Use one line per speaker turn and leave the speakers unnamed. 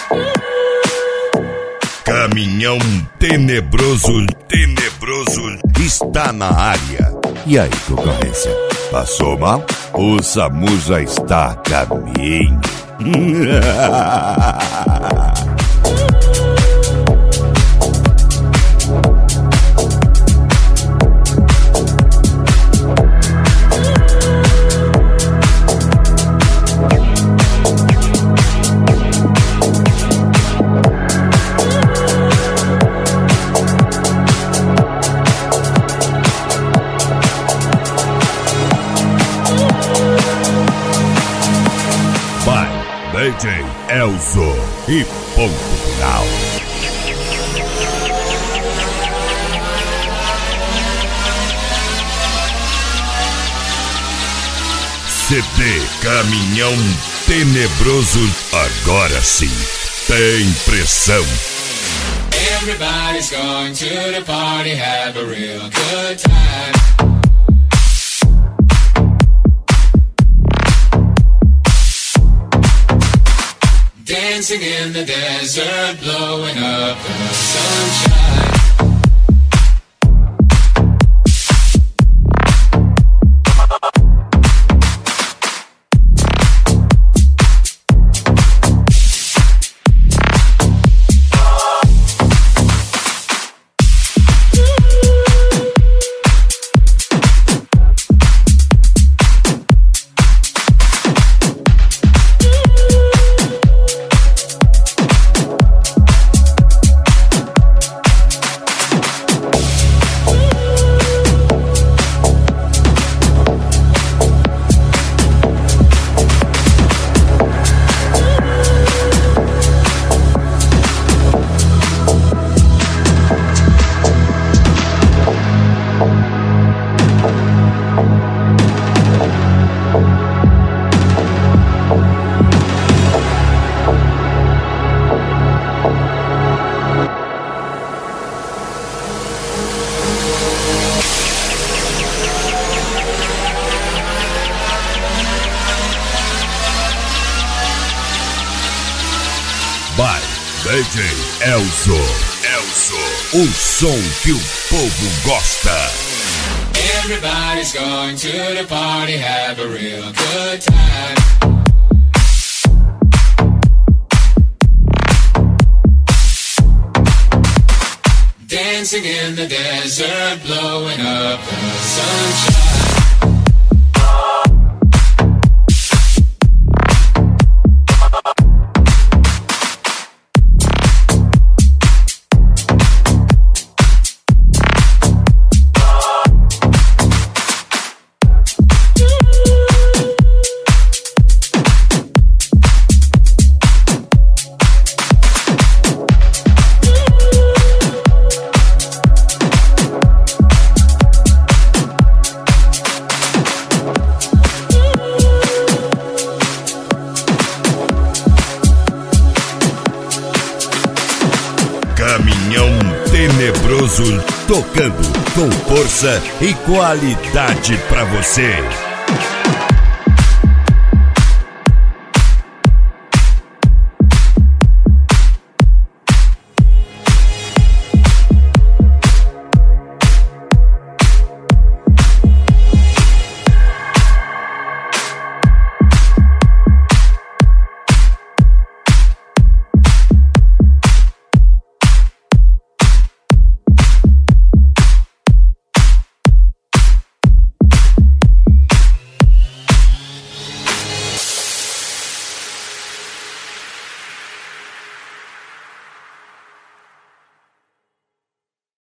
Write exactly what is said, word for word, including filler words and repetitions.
Caminhão tenebroso, tenebroso está na área.
E aí, concorrência? Passou mal? O SAMU já está a caminho.
D J Elzo e ponto final. C D Caminhão Tenebroso, agora sim tem pressão.
Everybody's going to the party, have a real good time. Dancing in the desert, blowing up the sunshine.
By D J Elzo. Elzo, o som que o povo gosta.
Everybody's going to the party, have a real good time. Dancing in the desert, blowing up the sunshine.
Caminhão Tenebroso, tocando com força e qualidade pra você.